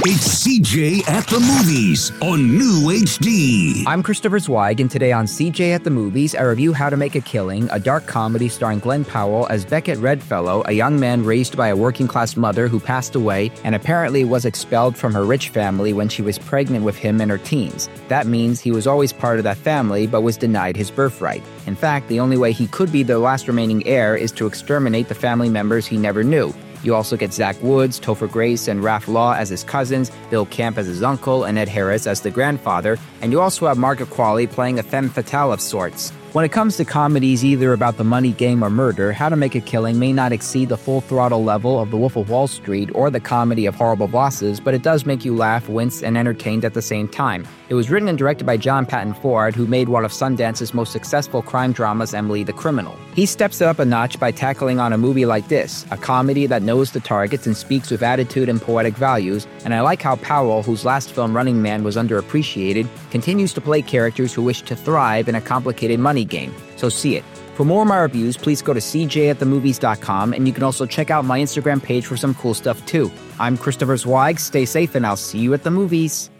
It's CJ at the Movies on New HD. I'm Christopher Zweig, and today on CJ at the Movies, I review How to Make a Killing, a dark comedy starring Glenn Powell as Beckett Redfellow, a young man raised by a working-class mother who passed away and apparently was expelled from her rich family when she was pregnant with him in her teens. That means he was always part of that family, but was denied his birthright. In fact, the only way he could be the last remaining heir is to exterminate the family members he never knew. You also get Zach Woods, Topher Grace, and Raph Law as his cousins, Bill Camp as his uncle, and Ed Harris as the grandfather, and you also have Margaret Qualley playing a femme fatale of sorts. When it comes to comedies either about the money game or murder, How to Make a Killing may not exceed the full-throttle level of The Wolf of Wall Street or the comedy of Horrible Bosses, but it does make you laugh, wince, and entertained at the same time. It was written and directed by John Patton Ford, who made one of Sundance's most successful crime dramas, Emily the Criminal. He steps it up a notch by tackling on a movie like this, a comedy that knows the targets and speaks with attitude and poetic values, and I like how Powell, whose last film Running Man was underappreciated, continues to play characters who wish to thrive in a complicated money game. So see it. For more of my reviews, please go to cjatthemovies.com, and you can also check out my Instagram page for some cool stuff too. I'm Christopher Zweig, stay safe, and I'll see you at the movies.